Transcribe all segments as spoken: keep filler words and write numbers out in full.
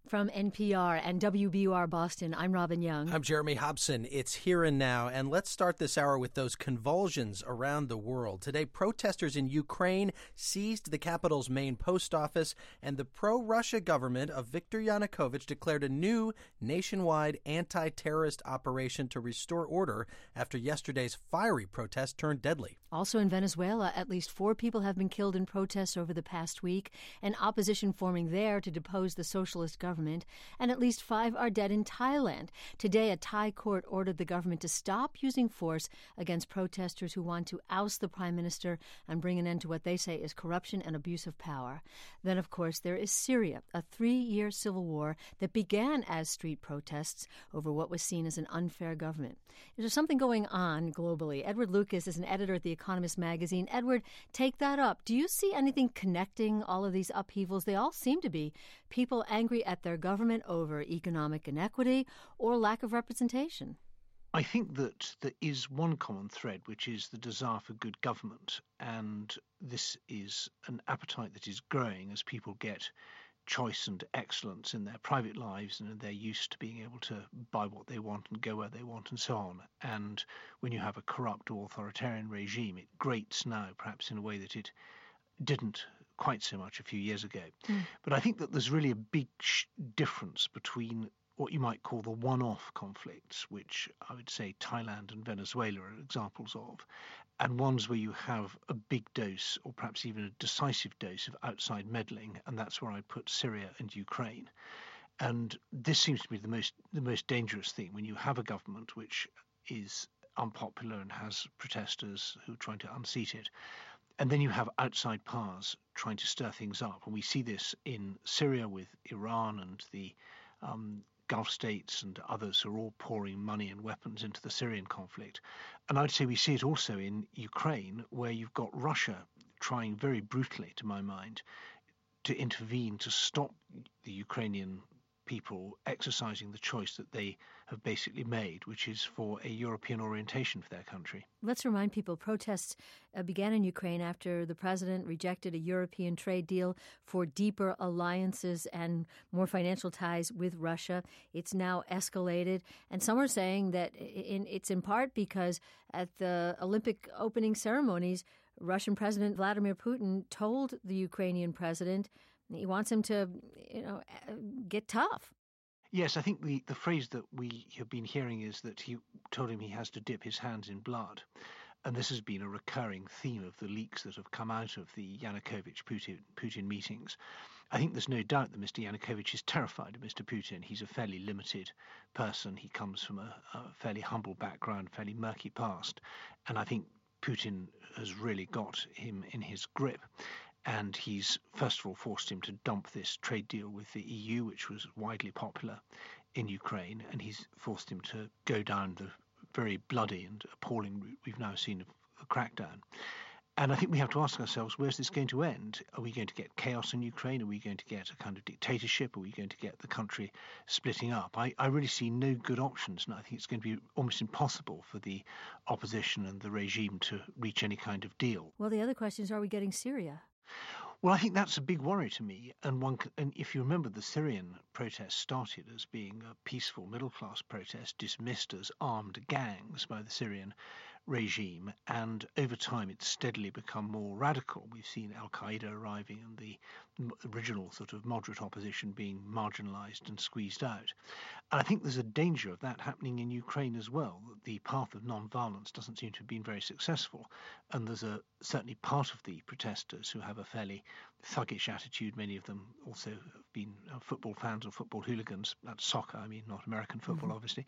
From N P R and W B U R Boston, I'm Robin Young. I'm Jeremy Hobson. It's Here and Now, and let's start this hour with those convulsions around the world. Today, protesters in Ukraine seized the capital's main post office, and the pro-Russia government of Viktor Yanukovych declared a new nationwide anti-terrorist operation to restore order after yesterday's fiery protest turned deadly. Also in Venezuela, at least four people have been killed in protests over the past week, and opposition forming there to depose the socialist government. And at least five are dead in Thailand. Today, a Thai court ordered the government to stop using force against protesters who want to oust the prime minister and bring an end to what they say is corruption and abuse of power. Then, of course, there is Syria, a three-year civil war that began as street protests over what was seen as an unfair government. There's something going on globally. Edward Lucas is an editor at The Economist magazine. Edward, take that up. Do you see anything connecting all of these upheavals? They all seem to be people angry at their government over economic inequity or lack of representation. I think that there is one common thread, which is the desire for good government. And this is an appetite that is growing as people get choice and excellence in their private lives, and they're used to being able to buy what they want and go where they want and so on. And when you have a corrupt or authoritarian regime, it grates now, perhaps in a way that it didn't quite so much a few years ago. Mm. But I think that there's really a big sh- difference between what you might call the one-off conflicts, which I would say Thailand and Venezuela are examples of, and ones where you have a big dose or perhaps even a decisive dose of outside meddling, and that's where I put Syria and Ukraine. And this seems to be the most the most dangerous thing when you have a government which is unpopular and has protesters who are trying to unseat it. And then you have outside powers trying to stir things up. And we see this in Syria with Iran and the um, Gulf states and others who are all pouring money and weapons into the Syrian conflict. And I'd say we see it also in Ukraine, where you've got Russia trying very brutally, to my mind, to intervene to stop the Ukrainian people exercising the choice that they have basically made, which is for a European orientation for their country. Let's remind people, protests uh, began in Ukraine after the president rejected a European trade deal for deeper alliances and more financial ties with Russia. It's now escalated, and some are saying that in, it's in part because at the Olympic opening ceremonies, Russian President Vladimir Putin told the Ukrainian president he wants him to, you know, get tough. Yes, I think the, the phrase that we have been hearing is that he told him he has to dip his hands in blood. And this has been a recurring theme of the leaks that have come out of the Yanukovych-Putin Putin meetings. I think there's no doubt that Mister Yanukovych is terrified of Mister Putin. He's a fairly limited person. He comes from a, a fairly humble background, fairly murky past. And I think Putin has really got him in his grip. And he's, first of all, forced him to dump this trade deal with the E U, which was widely popular in Ukraine. And he's forced him to go down the very bloody and appalling route we've now seen of the crackdown. And I think we have to ask ourselves, where's this going to end? Are we going to get chaos in Ukraine? Are we going to get a kind of dictatorship? Are we going to get the country splitting up? I, I really see no good options. And I think it's going to be almost impossible for the opposition and the regime to reach any kind of deal. Well, the other question is, are we getting Syria? Well, I think that's a big worry to me. And one, and if you remember, the Syrian protest started as being a peaceful middle-class protest dismissed as armed gangs by the Syrian regime. And over time, it's steadily become more radical. We've seen al-Qaeda arriving and the original sort of moderate opposition being marginalized and squeezed out. And I think there's a danger of that happening in Ukraine as well. The path of non-violence doesn't seem to have been very successful. And there's a certainly part of the protesters who have a fairly thuggish attitude. Many of them also have been football fans or football hooligans. That's soccer, I mean, not American football, mm-hmm. obviously.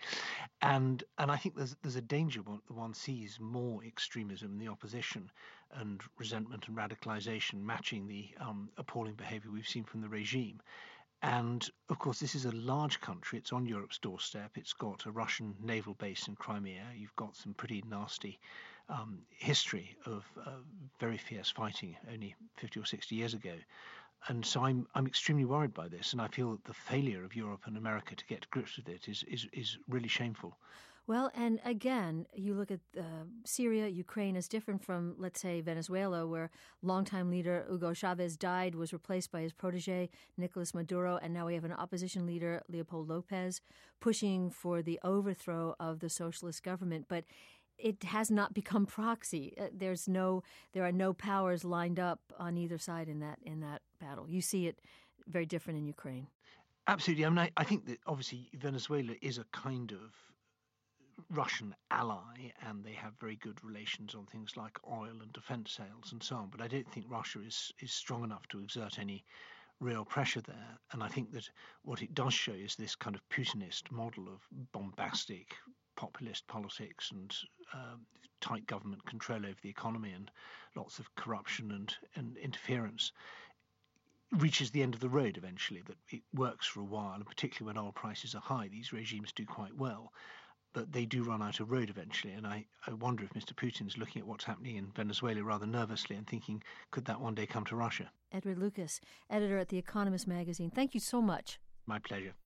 And and I think there's there's a danger when one sees more extremism in the opposition and resentment and radicalization matching the um, appalling behavior we've seen from the regime. And, of course, this is a large country. It's on Europe's doorstep. It's got a Russian naval base in Crimea. You've got some pretty nasty um, history of uh, very fierce fighting only fifty or sixty years ago. And so I'm I'm extremely worried by this, and I feel that the failure of Europe and America to get to grips with it is is, is really shameful. Well, and again, you look at uh, Syria, Ukraine is different from, let's say, Venezuela, where longtime leader Hugo Chavez died, was replaced by his protege, Nicolas Maduro, and now we have an opposition leader, Leopoldo Lopez, pushing for the overthrow of the socialist government. But it has not become proxy. Uh, there's no, there are no powers lined up on either side in that in that battle. You see it very different in Ukraine. Absolutely. I mean, I, I think that obviously Venezuela is a kind of Russian ally, and they have very good relations on things like oil and defense sales and so on. But I don't think Russia is is strong enough to exert any real pressure there. And I think that what it does show is this kind of Putinist model of bombastic populist politics and um, tight government control over the economy and lots of corruption and, and interference reaches the end of the road eventually, that it works for a while, and particularly when oil prices are high, these regimes do quite well. But they do run out of road eventually, and I, I wonder if Mister Putin's looking at what's happening in Venezuela rather nervously and thinking, could that one day come to Russia? Edward Lucas, editor at The Economist magazine. Thank you so much. My pleasure.